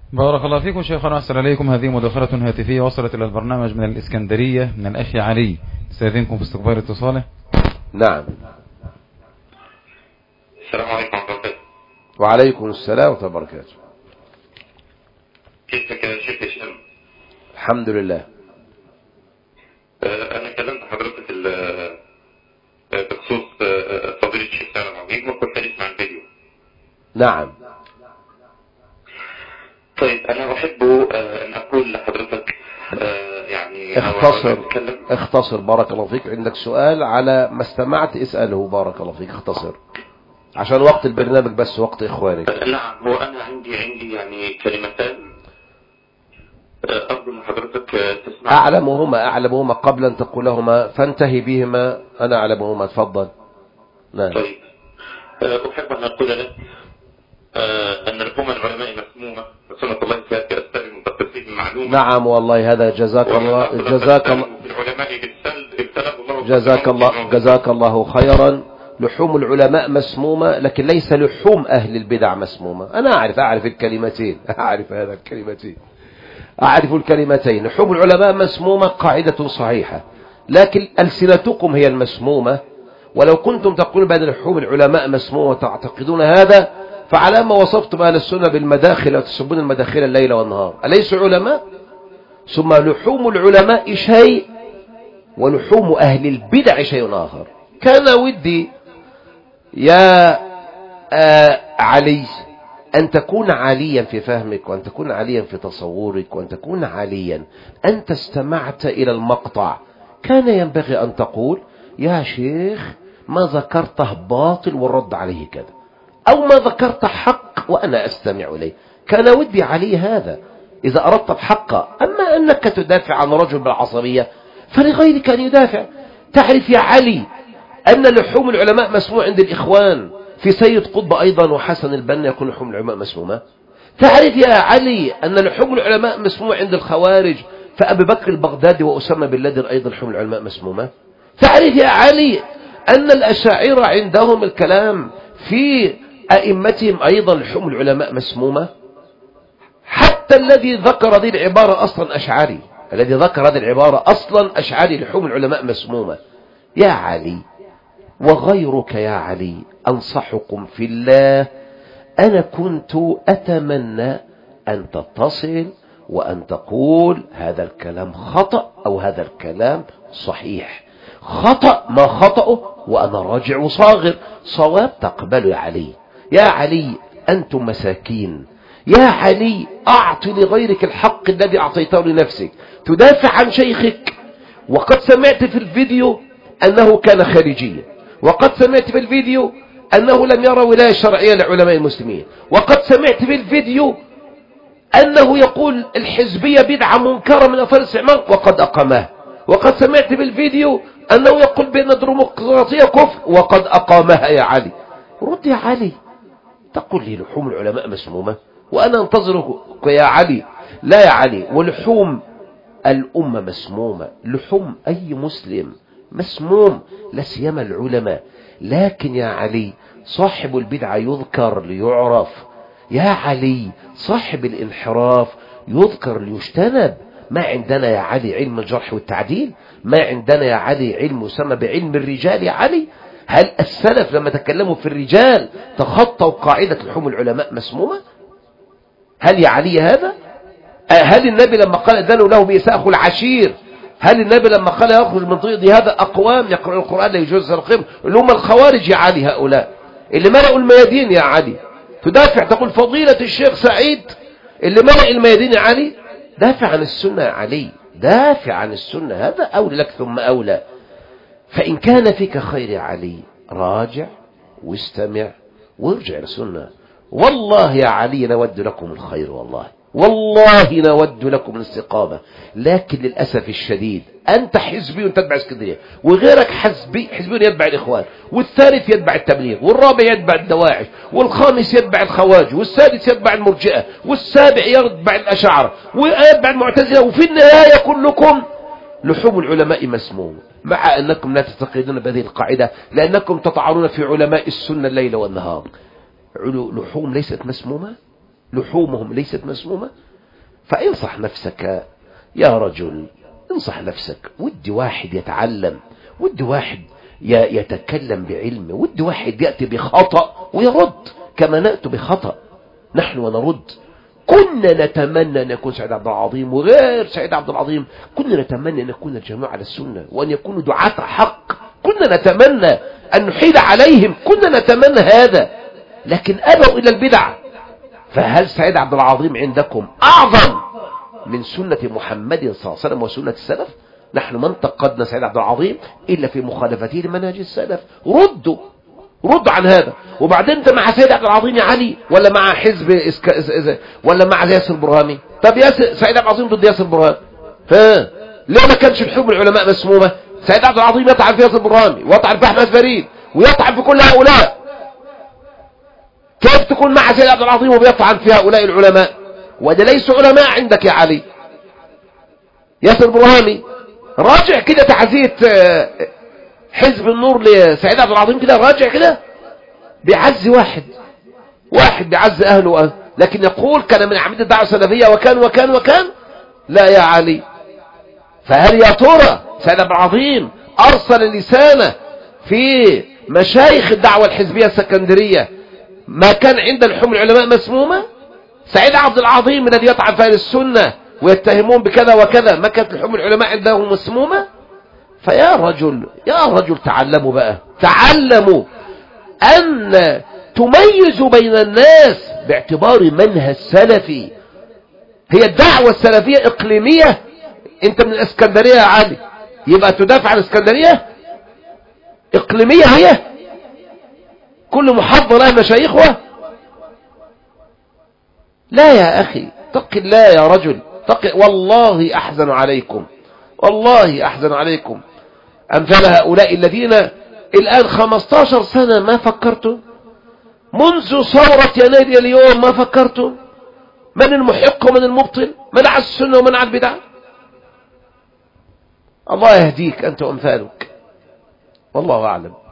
بارك الله فيكم شيخنا وأحسن إليكم. هذه مداخلة هاتفية وصلت إلى البرنامج من الإسكندرية من الأخ علي، استاذنكم في استقبال اتصاله. نعم. السلام عليكم ورحمة الله وبركاته. وعليكم السلام ورحمة الله وبركاته. كيفك يا شيخ هشام؟ الحمد لله. أنا كلمت حضرتك بخصوص فضيلة الشيخ سالم العظيم وكنت أسمع الفيديو. نعم. طيب أنا أحب أن أقول لحضرتك يعني اختصر بارك الله فيك. عندك سؤال على ما استمعت اسأله بارك الله فيك. اختصر عشان وقت البرنامج بس وقت إخوانك. نعم. هو أنا عندي يعني كلمتان أرجو من حضرتك تسمع. أعلمهما قبل أن تقولهما فانتهي بهما. أنا أعلمهما. تفضل. نعم. طيب أحب أن أقول لك أن لحوم العلماء مسمومة وسنة الله فيها كأستاذ المتقصين المعلومة. نعم والله هذا جزاك الله خيرا. لحوم العلماء مسمومة لكن ليس لحوم أهل البدع مسمومة. أنا أعرف الكلمتين. أعرف الكلمتين. لحوم العلماء مسمومة قاعدة صحيحة، لكن ألسنتكم هي المسمومة. ولو كنتم تقولون بأن لحوم العلماء مسمومة وتعتقدون هذا، فعلى ما وصفتم أهل السنة بالمداخل وتسبون المداخل الليل والنهار، أليسوا علماء؟ ثم لحوم العلماء شيء ولحوم أهل البدع شيء آخر. كان ودي يا علي أن تكون عاليا في فهمك، وأن تكون عاليا في تصورك، وأن تكون عاليا. أنت استمعت إلى المقطع، كان ينبغي أن تقول يا شيخ ما ذكرته باطل والرد عليه كذا، أو ما ذكرت حق وأنا أستمع إليه. كان ودي علي هذا إذا أردت الحق. أما أنك تدافع عن رجل بالعصبية فلغيرك أن يدافع. تعرف يا علي أن لحوم العلماء مسموع عند الإخوان، في سيد قطب أيضا وحسن البنا يقول لحوم العلماء مسمومة. تعرف يا علي أن لحوم العلماء مسموع عند الخوارج، فأبي بكر البغدادي وأسامة بن لادن أيضا لحوم العلماء مسمومة. تعرف يا علي أن الأشاعرة عندهم الكلام في أئمتهم أيضا لحوم العلماء مسمومة. حتى الذي ذكر هذه العبارة أصلا أشعري، لحوم العلماء مسمومة. يا علي وغيرك يا علي أنصحكم في الله، أنا كنت أتمنى أن تتصل وأن تقول هذا الكلام خطأ أو هذا الكلام صحيح. خطأ ما خطأه وأنا راجع وصاغر، صواب تقبله يا علي. يا علي أنتم مساكين. يا علي أعط لغيرك الحق الذي أعطيته لنفسك. تدافع عن شيخك، وقد سمعت في الفيديو أنه كان خارجيا، وقد سمعت في الفيديو أنه لم يرى ولاية شرعية لعلماء المسلمين، وقد سمعت في الفيديو أنه يقول الحزبية بدعة منكرة من أثار الاستعمار وقد أقامها، وقد سمعت في الفيديو أنه يقول بأن الديمقراطية كفر وقد أقامها. يا علي رد يا علي، تقول لي لحوم العلماء مسمومة وأنا انتظرك يا علي. لا يا علي، ولحوم الأمة مسمومة، لحوم أي مسلم مسموم، لا سيما العلماء. لكن يا علي صاحب البدعة يذكر ليعرف. يا علي صاحب الانحراف يذكر ليجتنب. ما عندنا يا علي علم الجرح والتعديل، ما عندنا يا علي علم يسمى بعلم الرجال. يا علي هل السلف لما تكلموا في الرجال تخطوا قاعدة لحوم العلماء مسمومة؟ هل يا علي هذا؟ هل النبي لما قال أذنوا له بإساء أخو العشير، هل النبي لما قال يخرج من ضيض هذا أقوام يقرأ القرآن لا يجوز القيم اللي هم الخوارج يا علي، هؤلاء اللي ملأوا الميادين يا علي، تدافع تقول فضيلة الشيخ سعيد اللي ملأ الميادين يا علي؟ دافع عن السنة يا علي، دافع عن السنة، هذا أولى لك ثم أولى. فإن كان فيك خير يا علي راجع واستمع وارجع للسنة. والله يا علي نود لكم الخير، والله نود لكم الاستقامة، لكن للأسف الشديد أنت حزبي وتتبع اسكندرية، وغيرك حزبي يتبع الإخوان، والثالث يتبع التبليغ، والرابع يتبع الدواعش، والخامس يتبع الخواج، والسادس يتبع المرجئة، والسابع يتبع الأشاعرة، ويتبع المعتزلة، وفي النهاية كلكم لحوم العلماء مسموم. مع أنكم لا تستقيدون بهذه القاعدة لأنكم تطعنون في علماء السنة الليل والنهار. لحوم ليست مسمومة؟ لحومهم ليست مسمومة؟ فانصح نفسك يا رجل، انصح نفسك. ودي واحد يتعلم، ودي واحد يتكلم بعلم، ودي واحد يأتي بخطأ ويرد كما نأتي بخطأ نحن ونرد. كنا نتمنى أن يكون سعيد عبد العظيم وغير سعيد عبد العظيم، كنا نتمنى أن يكون الجميع على السنة وأن يكونوا دعاة حق، كنا نتمنى أن نحيل عليهم، كنا نتمنى هذا، لكن أبوا إلى البدع. فهل سعيد عبد العظيم عندكم أعظم من سنة محمد صلى الله عليه وسلم وسنة السلف؟ نحن ما انتقدنا سعيد عبد العظيم إلا في مخالفته لمنهج السلف. ردوا عن هذا. وبعدين انت مع سعيد عبد العظيم يا علي ولا مع حزب ولا مع ياسر برهامي؟ طب سعيد عبد العظيم ضد ياسر برهامي، ليه ما كانش الحكم العلماء مسمومة؟ سعيد عبد العظيم يطعن في ياسر برهامي ويطعن في احمد فريد ويطعن في كل هؤلاء، كيف تكون مع سعيد عبد العظيم وبيطعن في هؤلاء العلماء؟ وده ليس علماء عندك يا علي. ياسر برهامي راجع كده تعزية حزب النور لسعيد عبد العظيم، كده راجع كده بيعزي واحد بيعزي أهله، لكن يقول كان من أعمدة الدعوة السلفية وكان. لا يا علي. فهل يا ترى سعيد عبد العظيم أرسل لسانه في مشايخ الدعوة الحزبية السكندرية ما كان عند الحكم العلماء مسمومة؟ سعيد عبد العظيم الذي يطعن في أهل السنة ويتهمون بكذا وكذا، ما كانت الحكم العلماء عندهم مسمومة؟ فيا رجل تعلموا بقى، تعلموا أن تميزوا بين الناس باعتبار منهج سلفي. هي الدعوة السلفية إقليمية، أنت من الإسكندرية يا علي يبقى تدافع عن الإسكندرية؟ إقليمية هي، كل محافظة لها مشايخها. لا يا أخي، اتق الله يا رجل، والله أحزن عليكم أمثال هؤلاء الذين الآن 15 سنة ما فكرتوا، منذ ثورة يناير اليوم ما فكرتوا من المحق ومن المبطل، من على السنة ومن على البدع. الله يهديك أنت وأمثالك، والله أعلم.